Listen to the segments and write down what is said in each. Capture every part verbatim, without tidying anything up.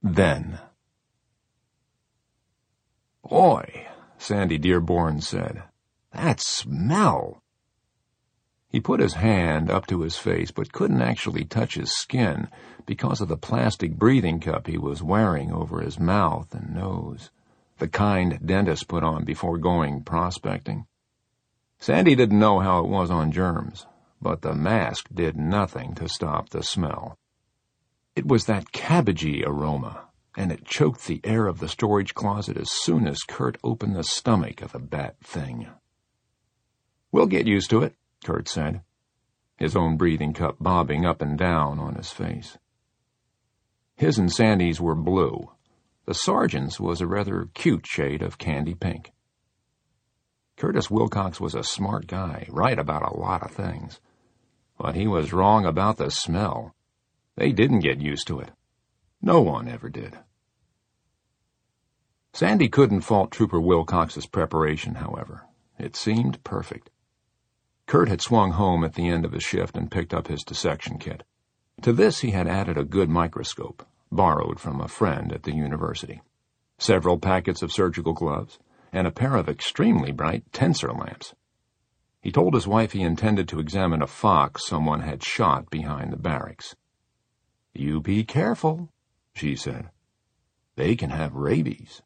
Then. "Boy," Sandy Dearborn said, "that smell." He put his hand up to his face but couldn't actually touch his skin because of the plastic breathing cup he was wearing over his mouth and nose, the kind dentists put on before going prospecting. Sandy didn't know how it was on germs, but the mask did nothing to stop the smell. It was that cabbagey aroma, and it choked the air of the storage closet as soon as Kurt opened the stomach of the bat thing. "We'll get used to it," Kurt said, his own breathing cup bobbing up and down on his face. His and Sandy's were blue. The sergeant's was a rather cute shade of candy pink. Curtis Wilcox was a smart guy, right about a lot of things. But he was wrong about the smell. They didn't get used to it. No one ever did. Sandy couldn't fault Trooper Wilcox's preparation, however. It seemed perfect. Kurt had swung home at the end of his shift and picked up his dissection kit. To this he had added a good microscope, borrowed from a friend at the university, several packets of surgical gloves, and a pair of extremely bright tensor lamps. He told his wife he intended to examine a fox someone had shot behind the barracks. "You be careful," she said. "They can have rabies."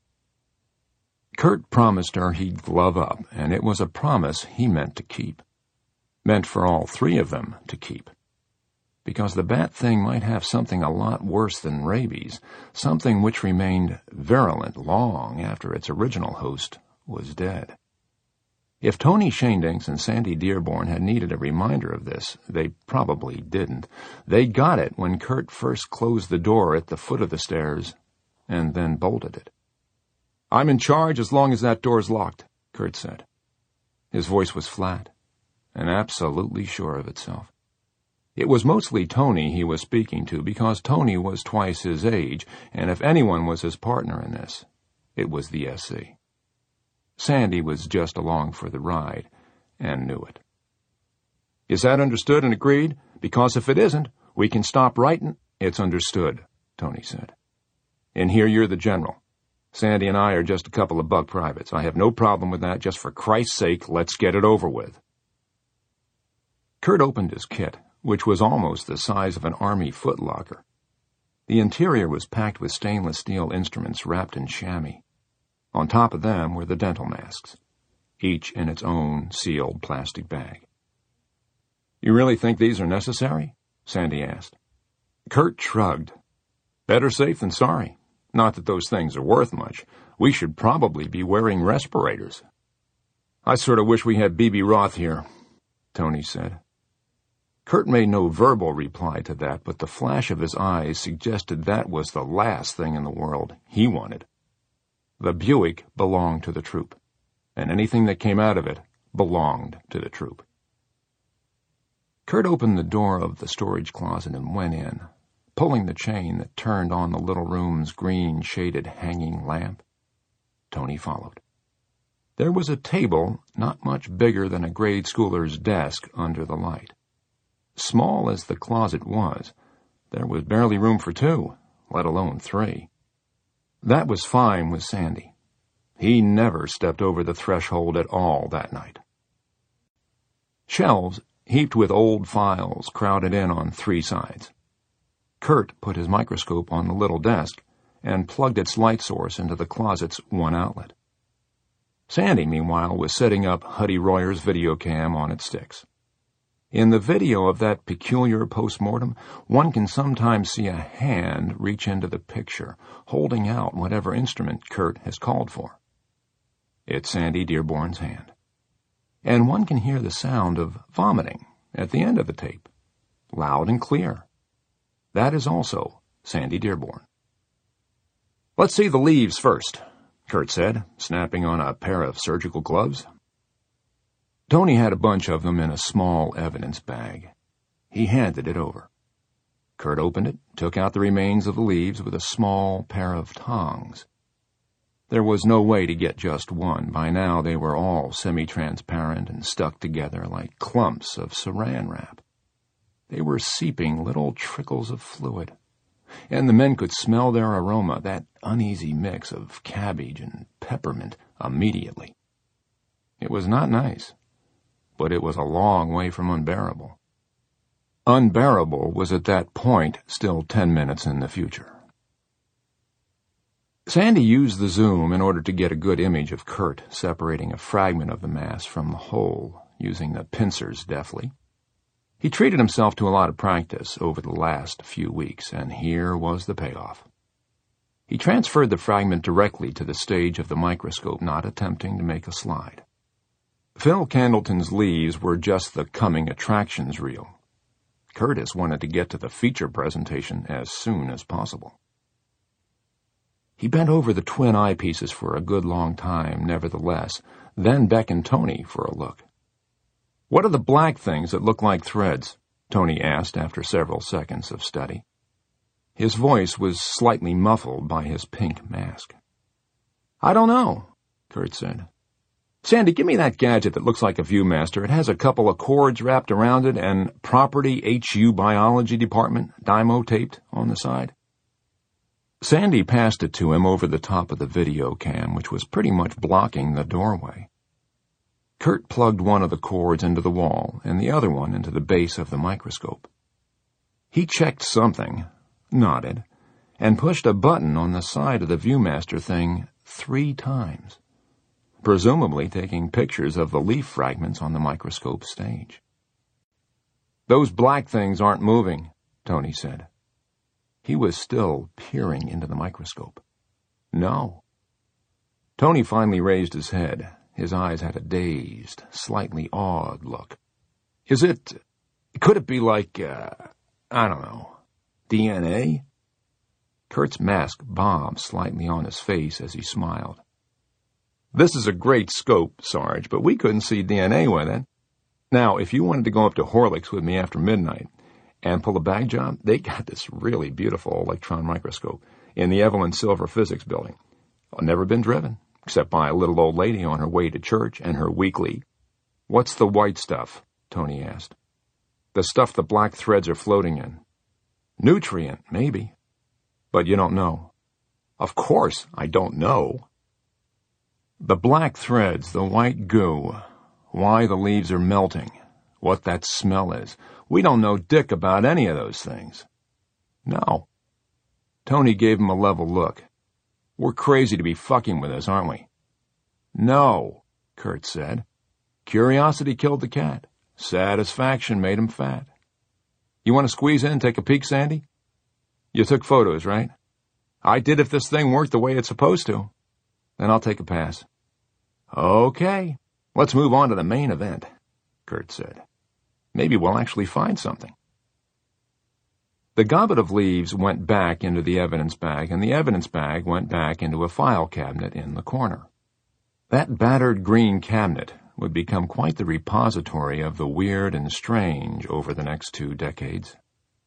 Kurt promised her he'd glove up, and it was a promise he meant to keep. Meant for all three of them to keep. Because the bat thing might have something a lot worse than rabies, something which remained virulent long after its original host was dead. If Tony Shandinks and Sandy Dearborn had needed a reminder of this, they probably didn't. They got it when Kurt first closed the door at the foot of the stairs and then bolted it. "I'm in charge as long as that door's locked," Kurt said. His voice was flat and absolutely sure of itself. It was mostly Tony he was speaking to because Tony was twice his age, and if anyone was his partner in this, it was the S C. Sandy was just along for the ride and knew it. "Is that understood and agreed? Because if it isn't, we can stop right and—" "It's understood," Tony said. "And here you're the general. Sandy and I are just a couple of buck privates. I have no problem with that. Just for Christ's sake, let's get it over with." Kurt opened his kit, which was almost the size of an army footlocker. The interior was packed with stainless steel instruments wrapped in chamois. On top of them were the dental masks, each in its own sealed plastic bag. "You really think these are necessary?" Sandy asked. Kurt shrugged. "Better safe than sorry. Not that those things are worth much. We should probably be wearing respirators." "I sort of wish we had B B Roth here," Tony said. Kurt made no verbal reply to that, but the flash of his eyes suggested that was the last thing in the world he wanted. The Buick belonged to the troop, and anything that came out of it belonged to the troop. Kurt opened the door of the storage closet and went in, pulling the chain that turned on the little room's green-shaded hanging lamp. Tony followed. There was a table not much bigger than a grade schooler's desk under the light. Small as the closet was, there was barely room for two, let alone three. That was fine with Sandy. He never stepped over the threshold at all that night. Shelves, heaped with old files, crowded in on three sides. Kurt put his microscope on the little desk and plugged its light source into the closet's one outlet. Sandy, meanwhile, was setting up Huddy Royer's video cam on its sticks. In the video of that peculiar post-mortem, one can sometimes see a hand reach into the picture, holding out whatever instrument Kurt has called for. It's Sandy Dearborn's hand. And one can hear the sound of vomiting at the end of the tape, loud and clear. That is also Sandy Dearborn. "Let's see the leaves first," Kurt said, snapping on a pair of surgical gloves. Tony had a bunch of them in a small evidence bag. He handed it over. Kurt opened it, took out the remains of the leaves with a small pair of tongs. There was no way to get just one. By now they were all semi-transparent and stuck together like clumps of saran wrap. They were seeping little trickles of fluid, and the men could smell their aroma, that uneasy mix of cabbage and peppermint, immediately. It was not nice, but it was a long way from unbearable. Unbearable was at that point still ten minutes in the future. Sandy used the zoom in order to get a good image of Kurt separating a fragment of the mass from the whole, using the pincers deftly. He treated himself to a lot of practice over the last few weeks, and here was the payoff. He transferred the fragment directly to the stage of the microscope, not attempting to make a slide. Phil Candleton's leaves were just the coming attractions reel. Curtis wanted to get to the feature presentation as soon as possible. He bent over the twin eyepieces for a good long time, nevertheless, then beckoned Tony for a look. "What are the black things that look like threads?" Tony asked after several seconds of study. His voice was slightly muffled by his pink mask. "I don't know," Kurt said. "Sandy, give me that gadget that looks like a Viewmaster. It has a couple of cords wrapped around it and Property H U Biology Department Dymo taped on the side." Sandy passed it to him over the top of the video cam, which was pretty much blocking the doorway. Kurt plugged one of the cords into the wall and the other one into the base of the microscope. He checked something, nodded, and pushed a button on the side of the Viewmaster thing three times, presumably taking pictures of the leaf fragments on the microscope stage. "Those black things aren't moving," Tony said. He was still peering into the microscope. "No." Tony finally raised his head. His eyes had a dazed, slightly awed look. "Is it... could it be like, uh, I don't know, D N A? Kurt's mask bobbed slightly on his face as he smiled. "This is a great scope, Sarge, but we couldn't see D N A with it. Now, if you wanted to go up to Horlick's with me after midnight and pull a bag job, they got this really beautiful electron microscope in the Evelyn Silver Physics Building. Never been driven, except by a little old lady on her way to church and her weekly." "What's the white stuff?" Tony asked. "The stuff the black threads are floating in." "Nutrient, maybe. But you don't know." "Of course I don't know." "The black threads, the white goo, why the leaves are melting, what that smell is. We don't know dick about any of those things." "No." Tony gave him a level look. "We're crazy to be fucking with us, aren't we?" "No," Kurt said. "Curiosity killed the cat. Satisfaction made him fat. You want to squeeze in and take a peek, Sandy? You took photos, right?" "I did if this thing worked the way it's supposed to." "Then I'll take a pass." "Okay, let's move on to the main event," Kurt said. "Maybe we'll actually find something." The gobbet of leaves went back into the evidence bag, and the evidence bag went back into a file cabinet in the corner. That battered green cabinet would become quite the repository of the weird and strange over the next two decades.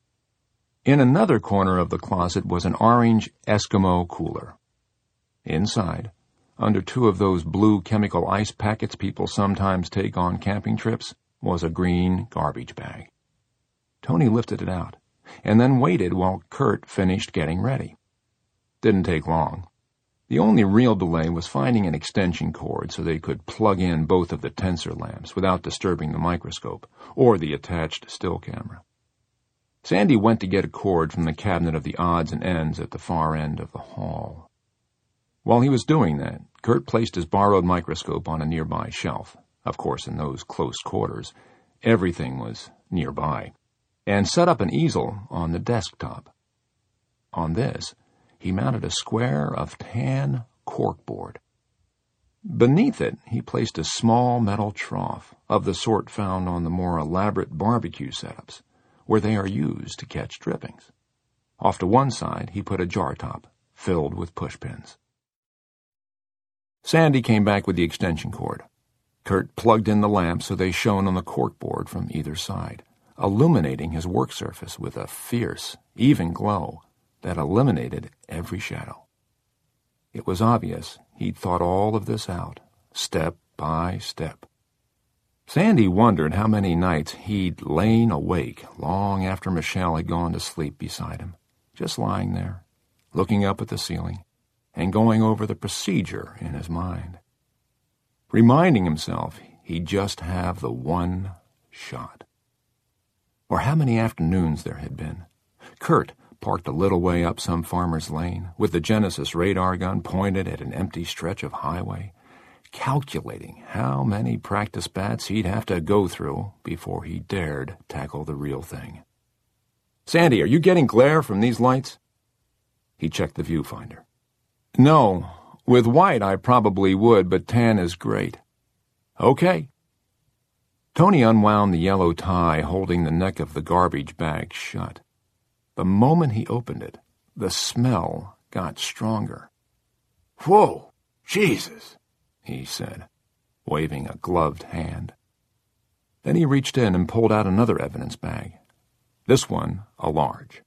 In another corner of the closet was an orange Eskimo cooler. Inside, under two of those blue chemical ice packets people sometimes take on camping trips, was a green garbage bag. Tony lifted it out, and then waited while Kurt finished getting ready. Didn't take long. The only real delay was finding an extension cord so they could plug in both of the tensor lamps without disturbing the microscope or the attached still camera. Sandy went to get a cord from the cabinet of the odds and ends at the far end of the hall. While he was doing that, Kurt placed his borrowed microscope on a nearby shelf. Of course, in those close quarters, everything was nearby, and set up an easel on the desktop. On this, he mounted a square of tan corkboard. Beneath it, he placed a small metal trough, of the sort found on the more elaborate barbecue setups, where they are used to catch drippings. Off to one side, he put a jar top, filled with pushpins. Sandy came back with the extension cord. Kurt plugged in the lamps so they shone on the corkboard from either side, illuminating his work surface with a fierce, even glow that eliminated every shadow. It was obvious he'd thought all of this out, step by step. Sandy wondered how many nights he'd lain awake long after Michelle had gone to sleep beside him, just lying there, looking up at the ceiling, and going over the procedure in his mind, reminding himself he'd just have the one shot. Or how many afternoons there had been. Kurt, parked a little way up some farmer's lane, with the Genesis radar gun pointed at an empty stretch of highway, calculating how many practice bats he'd have to go through before he dared tackle the real thing. "Sandy, are you getting glare from these lights?" He checked the viewfinder. "No. With white I probably would, but tan is great." "Okay." Tony unwound the yellow tie holding the neck of the garbage bag shut. The moment he opened it, the smell got stronger. "Whoa, Jesus," he said, waving a gloved hand. Then he reached in and pulled out another evidence bag, this one a large.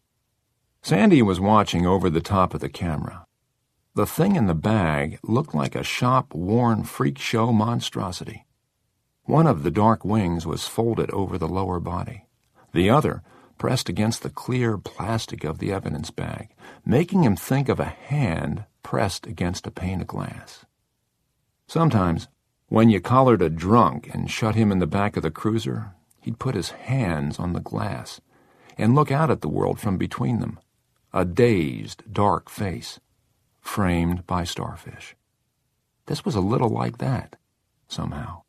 Sandy was watching over the top of the camera. The thing in the bag looked like a shop-worn freak show monstrosity. One of the dark wings was folded over the lower body. The other pressed against the clear plastic of the evidence bag, making him think of a hand pressed against a pane of glass. Sometimes, when you collared a drunk and shut him in the back of the cruiser, he'd put his hands on the glass and look out at the world from between them, a dazed, dark face, framed by starfish. This was a little like that, somehow.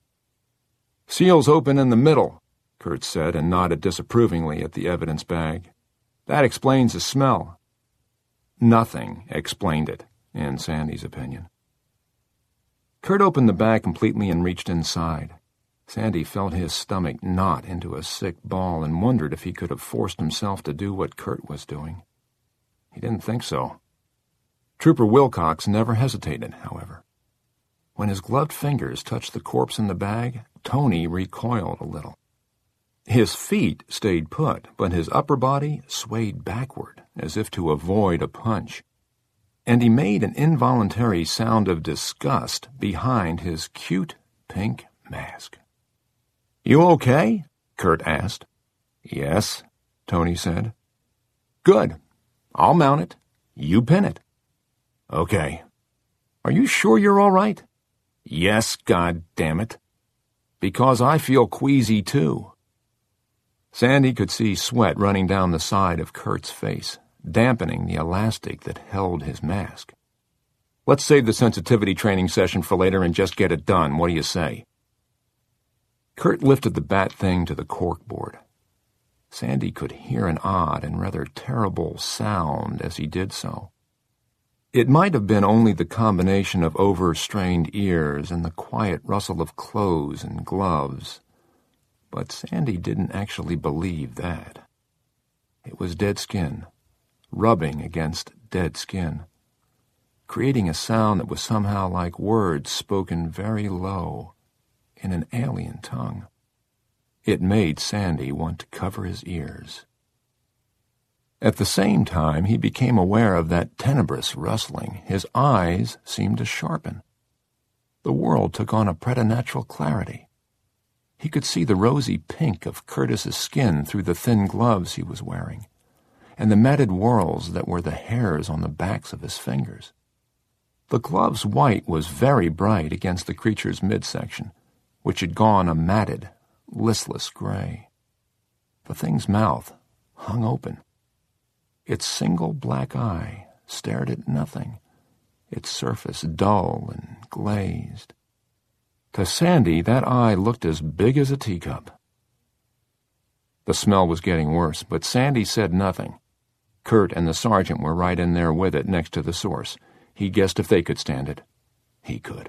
"Seal's open in the middle," Kurt said, and nodded disapprovingly at the evidence bag. "That explains the smell." Nothing explained it, in Sandy's opinion. Kurt opened the bag completely and reached inside. Sandy felt his stomach knot into a sick ball and wondered if he could have forced himself to do what Kurt was doing. He didn't think so. Trooper Wilcox never hesitated, however. When his gloved fingers touched the corpse in the bag, Tony recoiled a little. His feet stayed put, but his upper body swayed backward, as if to avoid a punch, and he made an involuntary sound of disgust behind his cute pink mask. "You okay?" Kurt asked. "Yes," Tony said. "Good. I'll mount it. You pin it." "Okay." "Are you sure you're all right?" "Yes, God damn it. Because I feel queasy, too." Sandy could see sweat running down the side of Kurt's face, dampening the elastic that held his mask. "Let's save the sensitivity training session for later and just get it done. What do you say?" Kurt lifted the bat thing to the corkboard. Sandy could hear an odd and rather terrible sound as he did so. It might have been only the combination of overstrained ears and the quiet rustle of clothes and gloves, but Sandy didn't actually believe that. It was dead skin, rubbing against dead skin, creating a sound that was somehow like words spoken very low in an alien tongue. It made Sandy want to cover his ears. At the same time, he became aware of that tenebrous rustling. His eyes seemed to sharpen. The world took on a preternatural clarity. He could see the rosy pink of Curtis's skin through the thin gloves he was wearing, and the matted whorls that were the hairs on the backs of his fingers. The glove's white was very bright against the creature's midsection, which had gone a matted, listless gray. The thing's mouth hung open. Its single black eye stared at nothing, its surface dull and glazed. To Sandy, that eye looked as big as a teacup. The smell was getting worse, but Sandy said nothing. Kurt and the sergeant were right in there with it next to the source. He guessed if they could stand it, he could.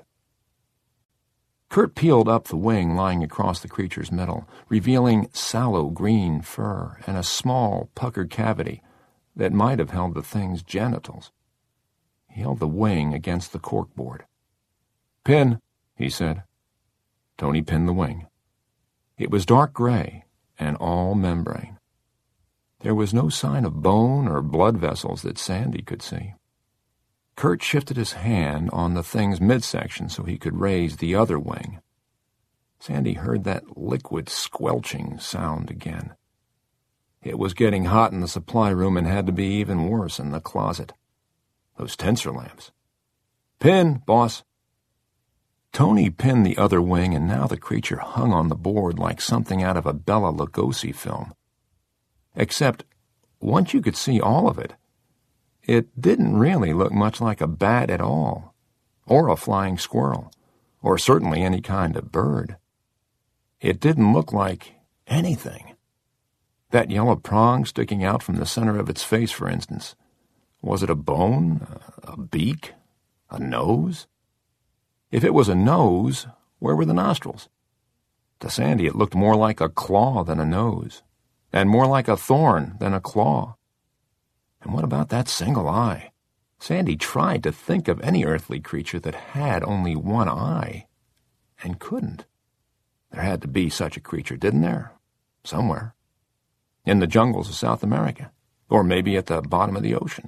Kurt peeled up the wing lying across the creature's middle, revealing sallow green fur and a small, puckered cavity that might have held the thing's genitals. He held the wing against the corkboard. "Pin," he said. Tony pinned the wing. It was dark gray and all membrane. There was no sign of bone or blood vessels that Sandy could see. Kurt shifted his hand on the thing's midsection so he could raise the other wing. Sandy heard that liquid squelching sound again. It was getting hot in the supply room and had to be even worse in the closet. Those tensor lamps. Pin, boss. Tony pinned the other wing, and now the creature hung on the board like something out of a Bela Lugosi film. Except, once you could see all of it, it didn't really look much like a bat at all, or a flying squirrel, or certainly any kind of bird. It didn't look like anything. That yellow prong sticking out from the center of its face, for instance. Was it a bone? A beak? A nose? If it was a nose, where were the nostrils? To Sandy it looked more like a claw than a nose, and more like a thorn than a claw. And what about that single eye? Sandy tried to think of any earthly creature that had only one eye, and couldn't. There had to be such a creature, didn't there? Somewhere. In the jungles of South America, or maybe at the bottom of the ocean.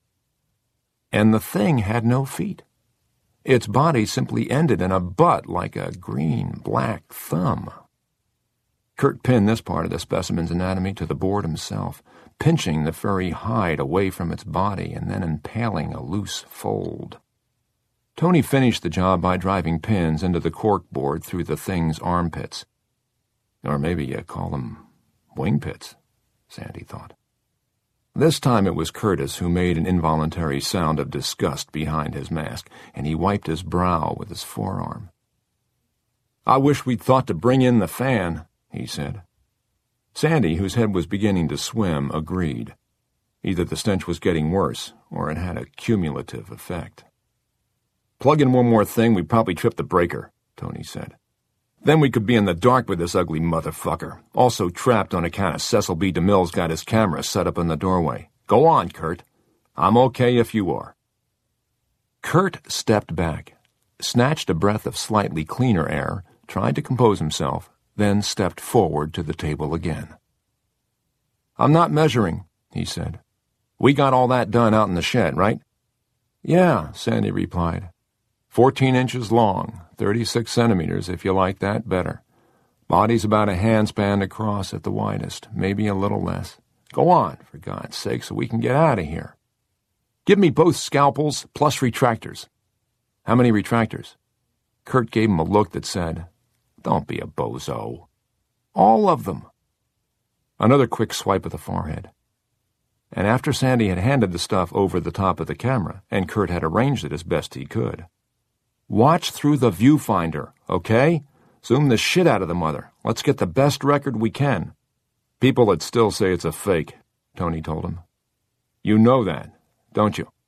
And the thing had no feet. Its body simply ended in a butt like a green-black thumb. Kurt pinned this part of the specimen's anatomy to the board himself, pinching the furry hide away from its body and then impaling a loose fold. Tony finished the job by driving pins into the cork board through the thing's armpits. Or maybe you call them wing pits, Sandy thought. This time it was Curtis who made an involuntary sound of disgust behind his mask, and he wiped his brow with his forearm. "I wish we'd thought to bring in the fan," he said. Sandy, whose head was beginning to swim, agreed. Either the stench was getting worse, or it had a cumulative effect. "Plug in one more thing, we'd probably trip the breaker," Tony said. "Then we could be in the dark with this ugly motherfucker, also trapped on account of Cecil B. DeMille's got his camera set up in the doorway. Go on, Kurt. I'm okay if you are." Kurt stepped back, snatched a breath of slightly cleaner air, tried to compose himself, then stepped forward to the table again. "I'm not measuring," he said. "We got all that done out in the shed, right?" "Yeah," Sandy replied. Fourteen inches long, thirty-six centimeters if you like that better. Body's about a handspan across at the widest, maybe a little less. Go on, for God's sake, so we can get out of here. Give me both scalpels plus retractors." "How many retractors?" Kurt gave him a look that said, "Don't be a bozo." "All of them." Another quick swipe of the forehead. And after Sandy had handed the stuff over the top of the camera, and Kurt had arranged it as best he could, "Watch through the viewfinder, okay? Zoom the shit out of the mother. Let's get the best record we can." "People would still say it's a fake," Tony told him. "You know that, don't you?"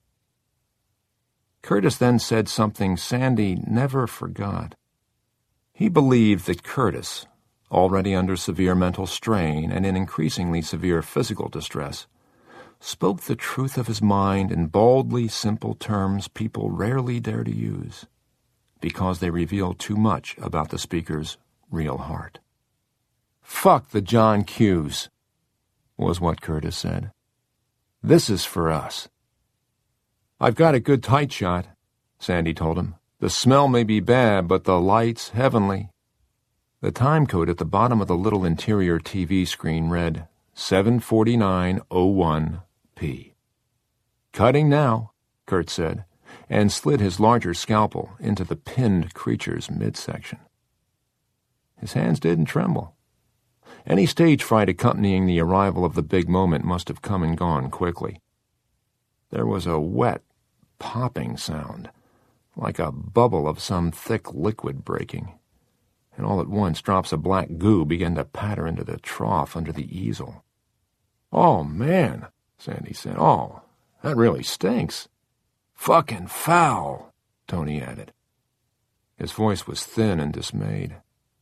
Curtis then said something Sandy never forgot. He believed that Curtis, already under severe mental strain and in increasingly severe physical distress, spoke the truth of his mind in baldly simple terms people rarely dare to use, because they reveal too much about the speaker's real heart. "Fuck the John Q's," was what Curtis said. "This is for us." "I've got a good tight shot," Sandy told him. "The smell may be bad, but the light's heavenly." The time code at the bottom of the little interior T V screen read seven forty-nine oh one P. "Cutting now," Kurt said, and slid his larger scalpel into the pinned creature's midsection. His hands didn't tremble. Any stage fright accompanying the arrival of the big moment must have come and gone quickly. There was a wet, popping sound, like a bubble of some thick liquid breaking, and all at once drops of black goo began to patter into the trough under the easel. "Oh, man," Sandy said. "Oh, that really stinks." "Fucking foul," Tony added. His voice was thin and dismayed.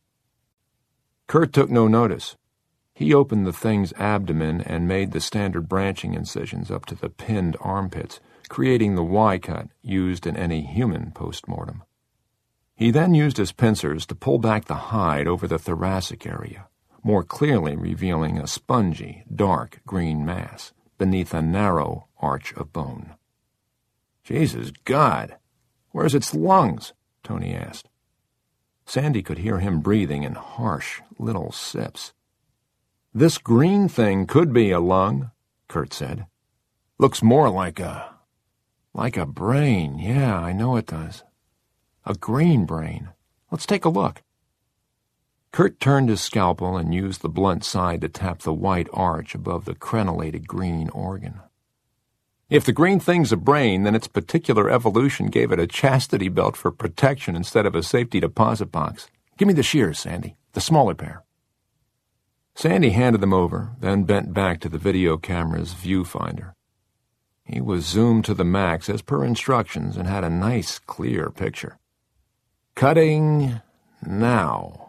Kurt took no notice. He opened the thing's abdomen and made the standard branching incisions up to the pinned armpits, creating the Y-cut used in any human post-mortem. He then used his pincers to pull back the hide over the thoracic area, more clearly revealing a spongy, dark green mass beneath a narrow arch of bone. "Jesus God, where's its lungs?" Tony asked. Sandy could hear him breathing in harsh little sips. "This green thing could be a lung," Kurt said. "Looks more like a... like a brain. Yeah, I know it does. A green brain. Let's take a look." Kurt turned his scalpel and used the blunt side to tap the white arch above the crenellated green organ. "If the green thing's a brain, then its particular evolution gave it a chastity belt for protection instead of a safety deposit box. Give me the shears, Sandy, the smaller pair." Sandy handed them over, then bent back to the video camera's viewfinder. He was zoomed to the max as per instructions and had a nice, clear picture. "Cutting now."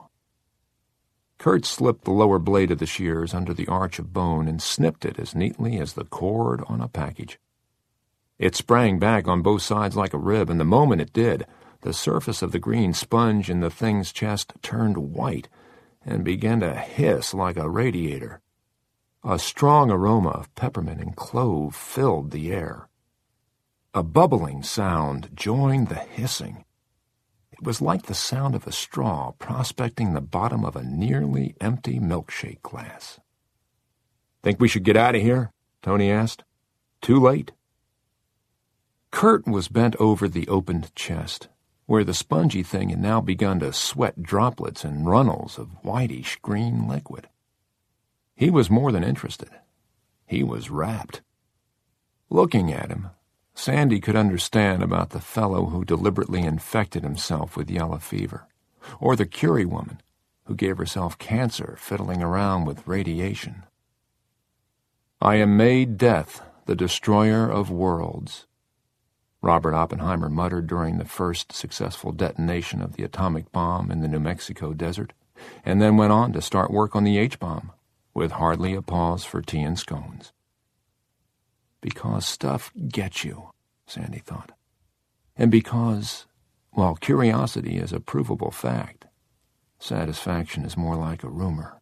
Kurt slipped the lower blade of the shears under the arch of bone and snipped it as neatly as the cord on a package. It sprang back on both sides like a rib, and the moment it did, the surface of the green sponge in the thing's chest turned white and began to hiss like a radiator. A strong aroma of peppermint and clove filled the air. A bubbling sound joined the hissing. It was like the sound of a straw prospecting the bottom of a nearly empty milkshake glass. "Think we should get out of here?" Tony asked. "Too late?" Kurt was bent over the opened chest, where the spongy thing had now begun to sweat droplets and runnels of whitish green liquid. He was more than interested. He was rapt. Looking at him, Sandy could understand about the fellow who deliberately infected himself with yellow fever, or the Curie woman who gave herself cancer fiddling around with radiation. "I am made death, the destroyer of worlds," Robert Oppenheimer muttered during the first successful detonation of the atomic bomb in the New Mexico desert, and then went on to start work on the H-bomb, with hardly a pause for tea and scones. Because stuff gets you, Sandy thought. And because, while curiosity is a provable fact, satisfaction is more like a rumor.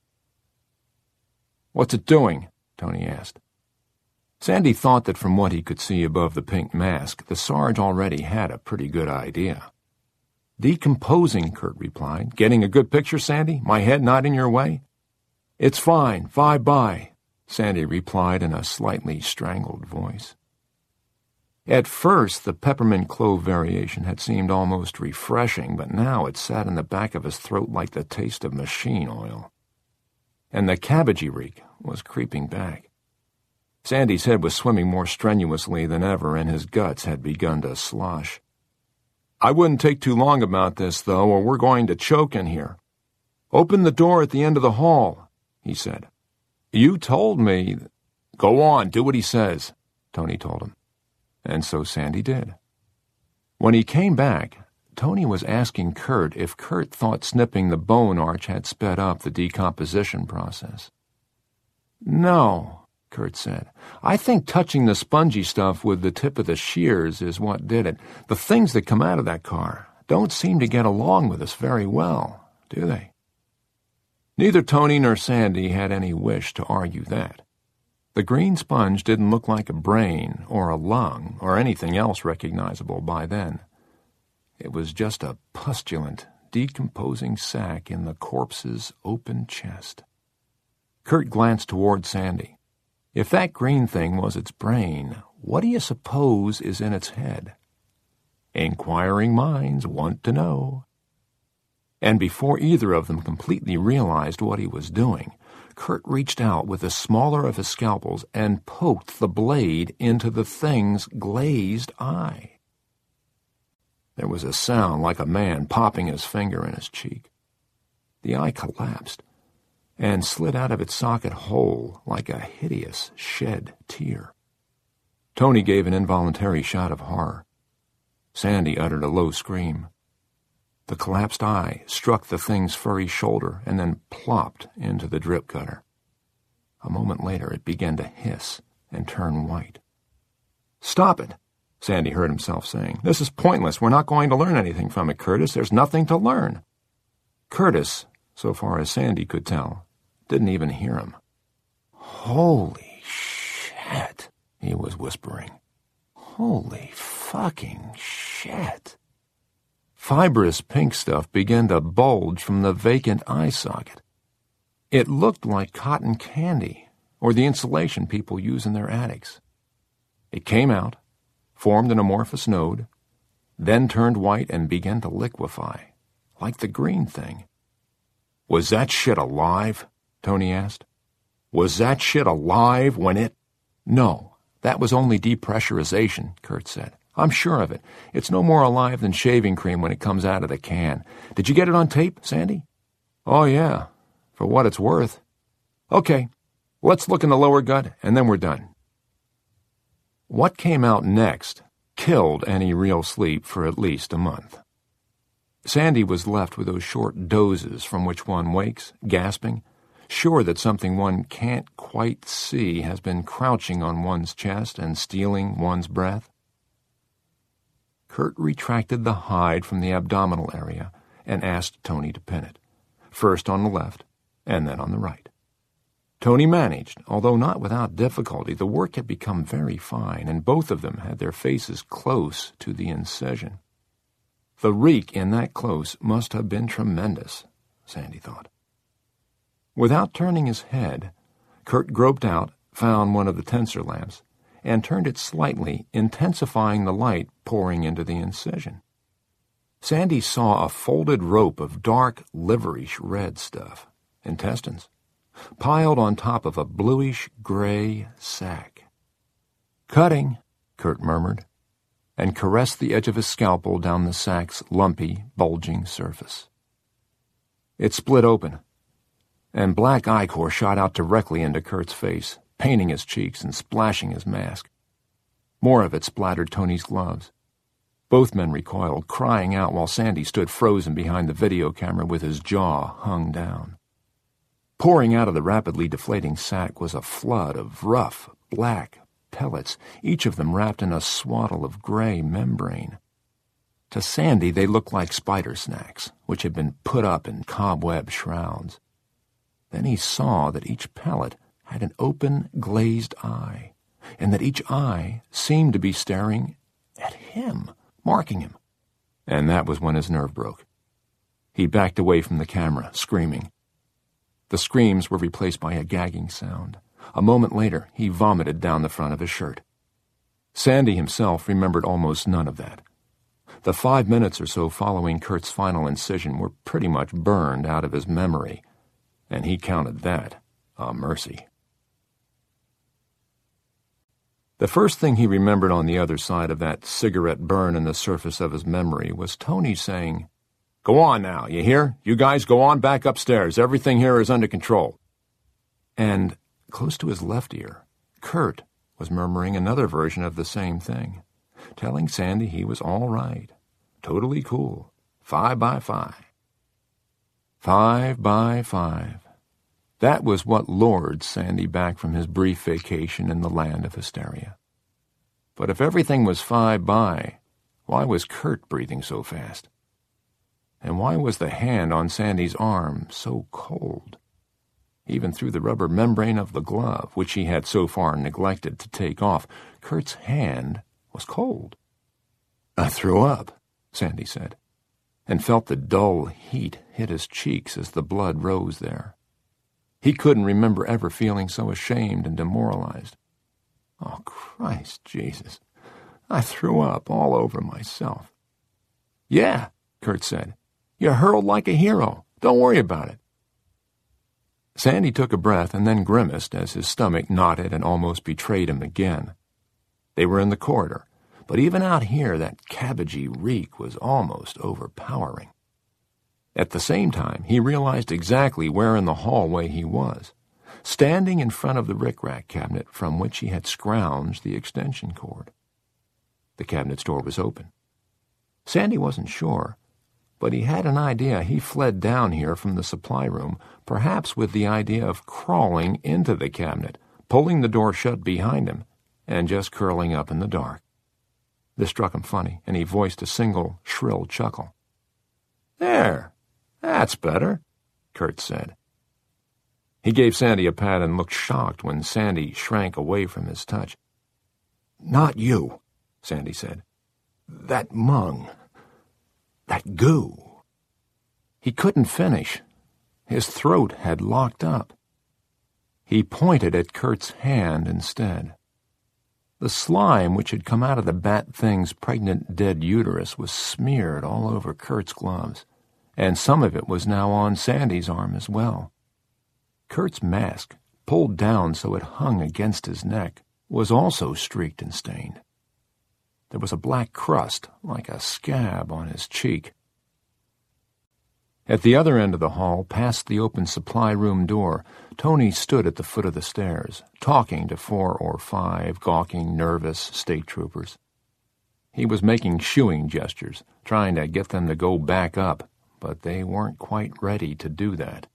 "What's it doing?" Tony asked. Sandy thought that from what he could see above the pink mask, the Sarge already had a pretty good idea. "Decomposing," Kurt replied. "Getting a good picture, Sandy? My head not in your way?" "It's fine. Bye-bye," Sandy replied in a slightly strangled voice. At first, the peppermint clove variation had seemed almost refreshing, but now it sat in the back of his throat like the taste of machine oil. And the cabbagey reek was creeping back. Sandy's head was swimming more strenuously than ever, and his guts had begun to slosh. "I wouldn't take too long about this, though, or we're going to choke in here. Open the door at the end of the hall," he said. "You told me—" "Go on, do what he says," Tony told him. And so Sandy did. When he came back, Tony was asking Kurt if Kurt thought snipping the bone arch had sped up the decomposition process. "No," Kurt said. "I think touching the spongy stuff with the tip of the shears is what did it. The things that come out of that car don't seem to get along with us very well, do they?" Neither Tony nor Sandy had any wish to argue that. The green sponge didn't look like a brain or a lung or anything else recognizable by then. It was just a pustulant, decomposing sack in the corpse's open chest. Kurt glanced toward Sandy. If that green thing was its brain, what do you suppose is in its head? Inquiring minds want to know. And before either of them completely realized what he was doing, Kurt reached out with the smaller of his scalpels and poked the blade into the thing's glazed eye. There was a sound like a man popping his finger in his cheek. The eye collapsed and slid out of its socket whole like a hideous shed tear. Tony gave an involuntary shout of horror. Sandy uttered a low scream. The collapsed eye struck the thing's furry shoulder and then plopped into the drip gutter. A moment later, it began to hiss and turn white. "Stop it," Sandy heard himself saying. "This is pointless. We're not going to learn anything from it, Curtis. There's nothing to learn." Curtis, so far as Sandy could tell, didn't even hear him. "Holy shit," he was whispering. "Holy fucking shit." Fibrous pink stuff began to bulge from the vacant eye socket. It looked like cotton candy, or the insulation people use in their attics. It came out, formed an amorphous node, then turned white and began to liquefy, like the green thing. "Was that shit alive?" Tony asked. "Was that shit alive when it—" "No, that was only depressurization," Kurt said. "I'm sure of it. It's no more alive than shaving cream when it comes out of the can. Did you get it on tape, Sandy?" "Oh, yeah, for what it's worth." "Okay, let's look in the lower gut, and then we're done." What came out next killed any real sleep for at least a month. Sandy was left with those short dozes from which one wakes, gasping, sure that something one can't quite see has been crouching on one's chest and stealing one's breath. Kurt retracted the hide from the abdominal area and asked Tony to pin it, first on the left and then on the right. Tony managed, although not without difficulty. The work had become very fine, and both of them had their faces close to the incision. The reek in that close must have been tremendous, Sandy thought. Without turning his head, Kurt groped out, found one of the tensor lamps, and turned it slightly, intensifying the light pouring into the incision. Sandy saw a folded rope of dark, liverish red stuff, intestines, piled on top of a bluish-gray sack. "Cutting," Kurt murmured, and caressed the edge of his scalpel down the sack's lumpy, bulging surface. It split open, and black ichor shot out directly into Kurt's face, painting his cheeks and splashing his mask. More of it splattered Tony's gloves. Both men recoiled, crying out while Sandy stood frozen behind the video camera with his jaw hung down. Pouring out of the rapidly deflating sack was a flood of rough, black pellets, each of them wrapped in a swaddle of gray membrane. To Sandy, they looked like spider snacks, which had been put up in cobweb shrouds. Then he saw that each pellet had an open, glazed eye, and that each eye seemed to be staring at him, marking him. And that was when his nerve broke. He backed away from the camera, screaming. The screams were replaced by a gagging sound. A moment later, he vomited down the front of his shirt. Sandy himself remembered almost none of that. The five minutes or so following Kurt's final incision were pretty much burned out of his memory, and he counted that a mercy. The first thing he remembered on the other side of that cigarette burn in the surface of his memory was Tony saying, "Go on now, you hear? You guys go on back upstairs. Everything here is under control." And, close to his left ear, Kurt was murmuring another version of the same thing, telling Sandy he was all right, totally cool, five by five. Five by five. That was what lured Sandy back from his brief vacation in the land of hysteria. But if everything was five by, why was Kurt breathing so fast? And why was the hand on Sandy's arm so cold? Even through the rubber membrane of the glove, which he had so far neglected to take off, Kurt's hand was cold. "I threw up," Sandy said, and felt the dull heat hit his cheeks as the blood rose there. He couldn't remember ever feeling so ashamed and demoralized. "Oh, Christ Jesus, I threw up all over myself." "Yeah," Kurt said. "You hurled like a hero. Don't worry about it." Sandy took a breath and then grimaced as his stomach knotted and almost betrayed him again. They were in the corridor, but even out here that cabbagey reek was almost overpowering. At the same time, he realized exactly where in the hallway he was, standing in front of the rickrack cabinet from which he had scrounged the extension cord. The cabinet's door was open. Sandy wasn't sure, but he had an idea he fled down here from the supply room, perhaps with the idea of crawling into the cabinet, pulling the door shut behind him, and just curling up in the dark. This struck him funny, and he voiced a single, shrill chuckle. "There, that's better," Kurt said. He gave Sandy a pat and looked shocked when Sandy shrank away from his touch. "Not you," Sandy said. "That mung. That goo." He couldn't finish. His throat had locked up. He pointed at Kurt's hand instead. The slime which had come out of the bat thing's pregnant dead uterus was smeared all over Kurt's gloves, and some of it was now on Sandy's arm as well. Kurt's mask, pulled down so it hung against his neck, was also streaked and stained. There was a black crust, like a scab, on his cheek. At the other end of the hall, past the open supply room door, Tony stood at the foot of the stairs, talking to four or five gawking, nervous state troopers. He was making shooing gestures, trying to get them to go back up, but they weren't quite ready to do that.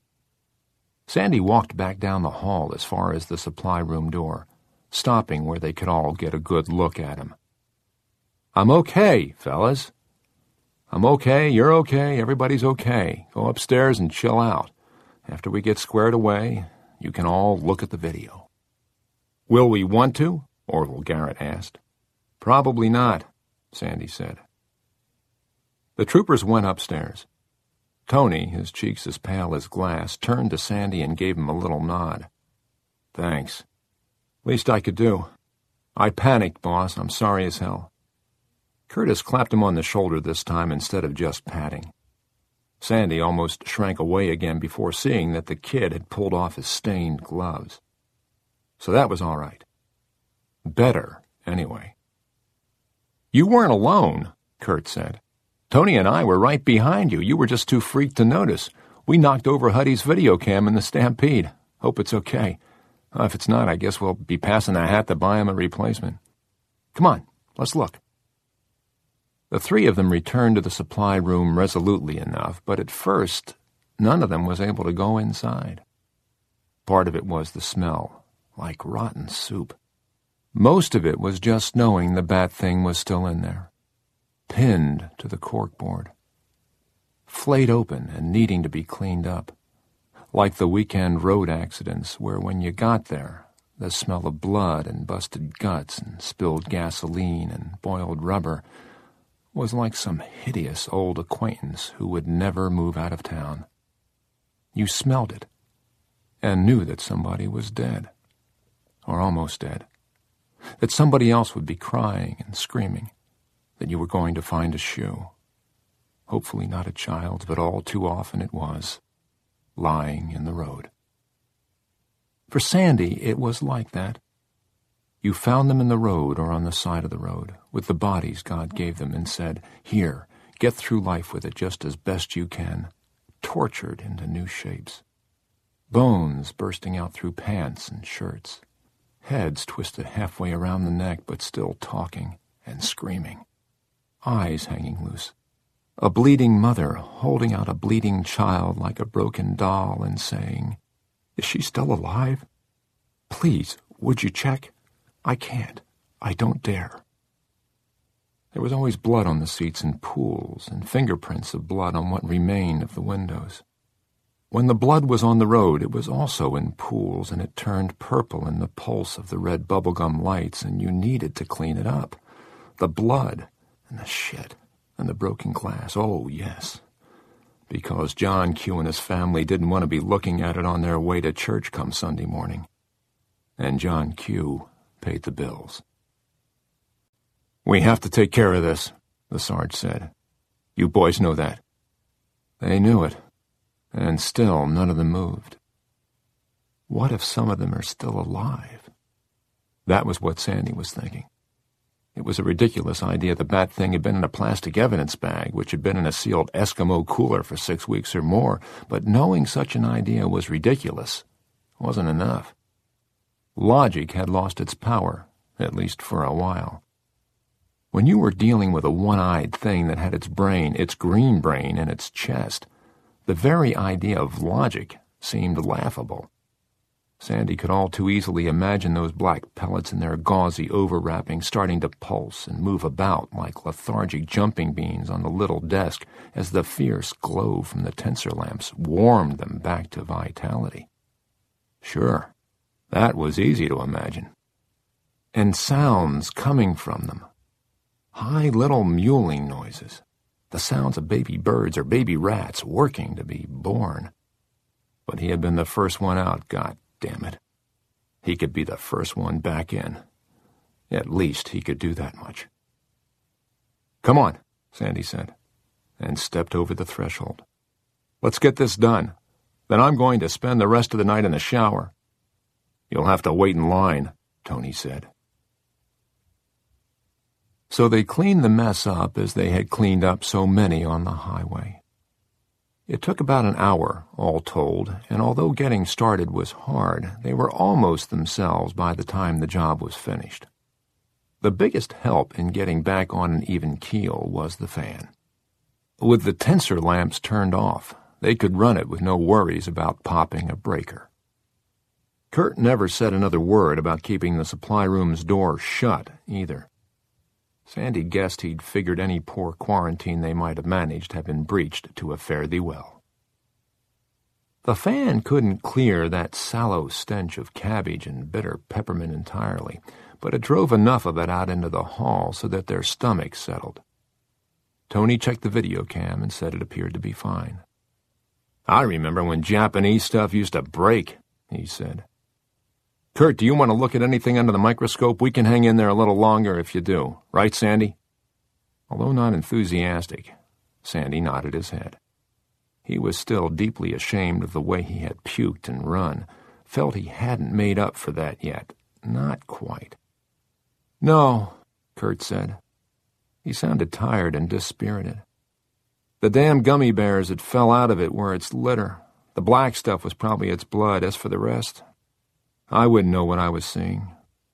Sandy walked back down the hall as far as the supply room door, stopping where they could all get a good look at him. "I'm okay, fellas. I'm okay, you're okay, everybody's okay. Go upstairs and chill out. After we get squared away, you can all look at the video." "Will we want to?" Orville Garrett asked. "Probably not," Sandy said. The troopers went upstairs. Tony, his cheeks as pale as glass, turned to Sandy and gave him a little nod. "Thanks. Least I could do. I panicked, boss. I'm sorry as hell." Curtis clapped him on the shoulder this time instead of just patting. Sandy almost shrank away again before seeing that the kid had pulled off his stained gloves. So that was all right. Better, anyway. "You weren't alone," Kurt said. "Tony and I were right behind you. You were just too freaked to notice. We knocked over Huddy's video cam in the stampede. Hope it's okay. Uh, if it's not, I guess we'll be passing a hat to buy him a replacement. Come on, let's look." The three of them returned to the supply room resolutely enough, but at first none of them was able to go inside. Part of it was the smell, like rotten soup. Most of it was just knowing the bat thing was still in there, pinned to the corkboard, flayed open and needing to be cleaned up, like the weekend road accidents where when you got there, the smell of blood and busted guts and spilled gasoline and boiled rubber was like some hideous old acquaintance who would never move out of town. You smelled it and knew that somebody was dead, or almost dead, that somebody else would be crying and screaming, that you were going to find a shoe. Hopefully not a child's, but all too often it was, lying in the road. For Sandy, it was like that. You found them in the road or on the side of the road, with the bodies God gave them, and said, "Here, get through life with it just as best you can," tortured into new shapes. Bones bursting out through pants and shirts, heads twisted halfway around the neck but still talking and screaming, eyes hanging loose, a bleeding mother holding out a bleeding child like a broken doll and saying, "Is she still alive? Please, would you check? I can't. I don't dare." There was always blood on the seats and pools, and fingerprints of blood on what remained of the windows. When the blood was on the road, it was also in pools, and it turned purple in the pulse of the red bubblegum lights, and you needed to clean it up. The blood, and the shit, and the broken glass. Oh, yes. Because John Q and his family didn't want to be looking at it on their way to church come Sunday morning. And John Q paid the bills. "We have to take care of this," the Sarge said. "You boys know that." They knew it, and still none of them moved. What if some of them are still alive? That was what Sandy was thinking. It was a ridiculous idea the bat thing had been in a plastic evidence bag, which had been in a sealed Eskimo cooler for six weeks or more, but knowing such an idea was ridiculous wasn't enough. Logic had lost its power, at least for a while. When you were dealing with a one-eyed thing that had its brain, its green brain, in its chest, the very idea of logic seemed laughable. Sandy could all too easily imagine those black pellets in their gauzy overwrapping starting to pulse and move about like lethargic jumping beans on the little desk as the fierce glow from the tensor lamps warmed them back to vitality. Sure, that was easy to imagine. And sounds coming from them. High little mewling noises. The sounds of baby birds or baby rats working to be born. but he had been the first one out, god damn it. He could be the first one back in. At least he could do that much. "Come on," Sandy said, and stepped over the threshold. "Let's get this done. Then I'm going to spend the rest of the night in the shower." "You'll have to wait in line," Tony said. So they cleaned the mess up as they had cleaned up so many on the highway. It took about an hour, all told, and although getting started was hard, they were almost themselves by the time the job was finished. The biggest help in getting back on an even keel was the fan. With the tensor lamps turned off, they could run it with no worries about popping a breaker. Kurt never said another word about keeping the supply room's door shut, either. Sandy guessed he'd figured any poor quarantine they might have managed had been breached to a fare-thee-well. The fan couldn't clear that sallow stench of cabbage and bitter peppermint entirely, but it drove enough of it out into the hall so that their stomachs settled. Tony checked the video cam and said it appeared to be fine. "I remember when Japanese stuff used to break," he said. "Kurt, do you want to look at anything under the microscope? We can hang in there a little longer if you do. Right, Sandy?" Although not enthusiastic, Sandy nodded his head. He was still deeply ashamed of the way he had puked and run, felt he hadn't made up for that yet. Not quite. "No," Kurt said. He sounded tired and dispirited. "The damn gummy bears that fell out of it were its litter. The black stuff was probably its blood. As for the rest, I wouldn't know what I was seeing."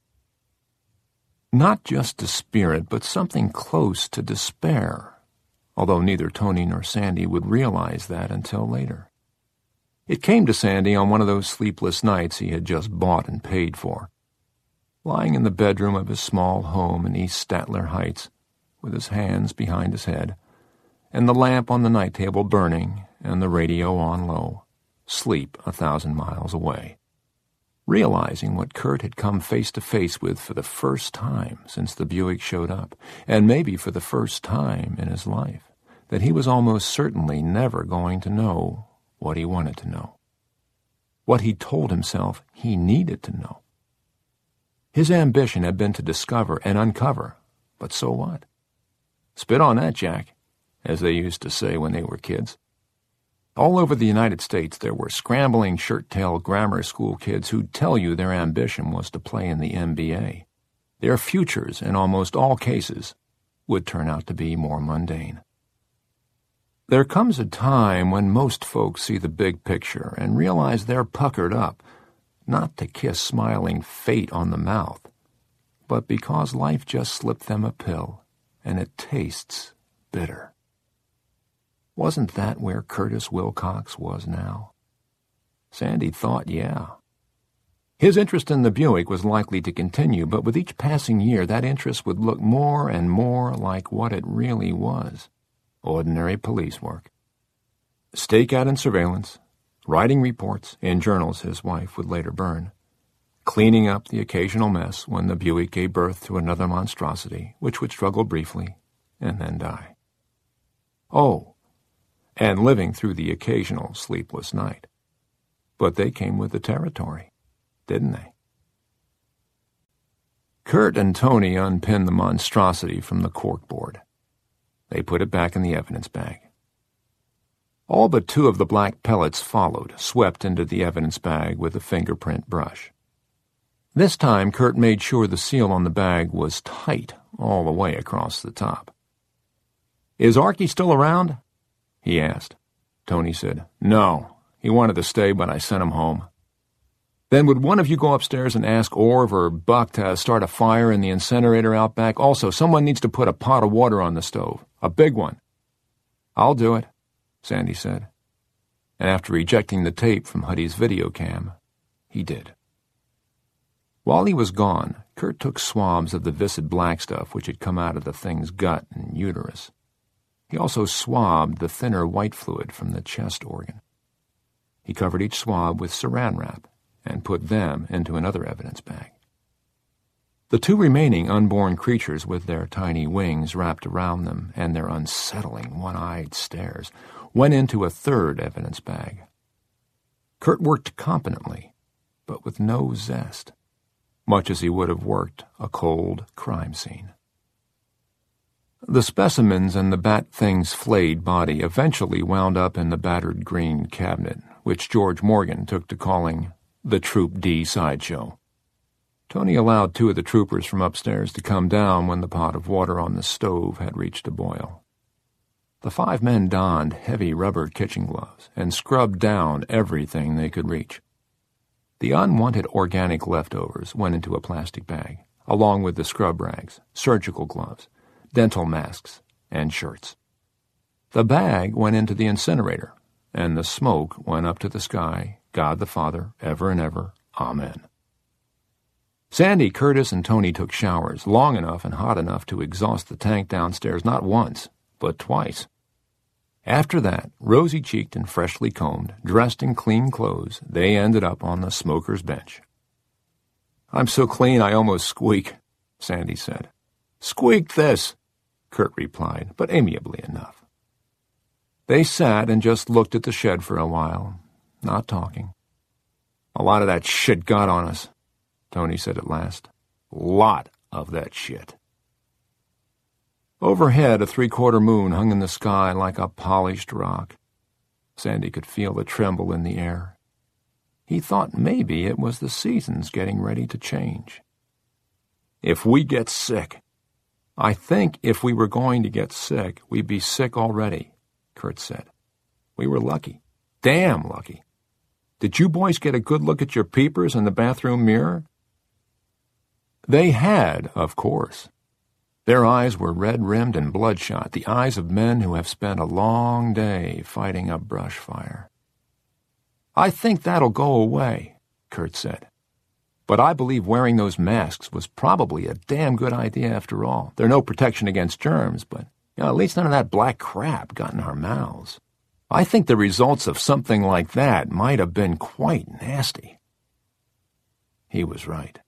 Not just dispirit, but something close to despair, although neither Tony nor Sandy would realize that until later. It came to Sandy on one of those sleepless nights he had just bought and paid for, lying in the bedroom of his small home in East Statler Heights, with his hands behind his head, and the lamp on the night table burning and the radio on low, sleep a thousand miles away. Realizing what Kurt had come face to face with for the first time since the Buick showed up, and maybe for the first time in his life, that he was almost certainly never going to know what he wanted to know. What he'd told himself he needed to know. His ambition had been to discover and uncover, but so what? Spit on that, Jack, as they used to say when they were kids. All over the United States there were scrambling shirt-tail grammar school kids who'd tell you their ambition was to play in the N B A. Their futures, in almost all cases, would turn out to be more mundane. There comes a time when most folks see the big picture and realize they're puckered up, not to kiss smiling fate on the mouth, but because life just slipped them a pill, and it tastes bitter. Wasn't that where Curtis Wilcox was now? Sandy thought, yeah. His interest in the Buick was likely to continue, but with each passing year that interest would look more and more like what it really was. Ordinary police work. Stakeout and surveillance, writing reports in journals his wife would later burn, cleaning up the occasional mess when the Buick gave birth to another monstrosity, which would struggle briefly and then die. Oh, and living through the occasional sleepless night. But they came with the territory, didn't they? Kurt and Tony unpinned the monstrosity from the corkboard. They put it back in the evidence bag. All but two of the black pellets followed, swept into the evidence bag with a fingerprint brush. This time, Kurt made sure the seal on the bag was tight all the way across the top. "Is Archie still around?" he asked. Tony said, "No. He wanted to stay, but I sent him home." "Then would one of you go upstairs and ask Orv or Buck to start a fire in the incinerator out back? Also, someone needs to put a pot of water on the stove. A big one." "I'll do it," Sandy said. And after ejecting the tape from Huddy's video cam, he did. While he was gone, Kurt took swabs of the viscid black stuff which had come out of the thing's gut and uterus. He also swabbed the thinner white fluid from the chest organ. He covered each swab with saran wrap and put them into another evidence bag. The two remaining unborn creatures with their tiny wings wrapped around them and their unsettling one-eyed stares went into a third evidence bag. Kurt worked competently, but with no zest, much as he would have worked a cold crime scene. The specimens in the bat thing's flayed body eventually wound up in the battered green cabinet, which George Morgan took to calling the Troop D sideshow. Tony allowed two of the troopers from upstairs to come down when the pot of water on the stove had reached a boil. The five men donned heavy rubber kitchen gloves and scrubbed down everything they could reach. The unwanted organic leftovers went into a plastic bag, along with the scrub rags, surgical gloves, dental masks, and shirts. The bag went into the incinerator, and the smoke went up to the sky, God the Father, ever and ever, Amen. Sandy, Curtis, and Tony took showers, long enough and hot enough to exhaust the tank downstairs not once, but twice. After that, rosy-cheeked and freshly combed, dressed in clean clothes, they ended up on the smoker's bench. "I'm so clean I almost squeak," Sandy said. "Squeak this," Kurt replied, but amiably enough. They sat and just looked at the shed for a while, not talking. "A lot of that shit got on us," Tony said at last. "Lot of that shit." Overhead, a three-quarter moon hung in the sky like a polished rock. Sandy could feel the tremble in the air. He thought maybe it was the seasons getting ready to change. "If we get sick," "I think if we were going to get sick, we'd be sick already," Kurt said. "We were lucky. Damn lucky. Did you boys get a good look at your peepers in the bathroom mirror?" They had, of course. Their eyes were red-rimmed and bloodshot, the eyes of men who have spent a long day fighting a brush fire. "I think that'll go away," Kurt said. "But I believe wearing those masks was probably a damn good idea after all. They're no protection against germs, but you know, at least none of that black crap got in our mouths. I think the results of something like that might have been quite nasty." He was right.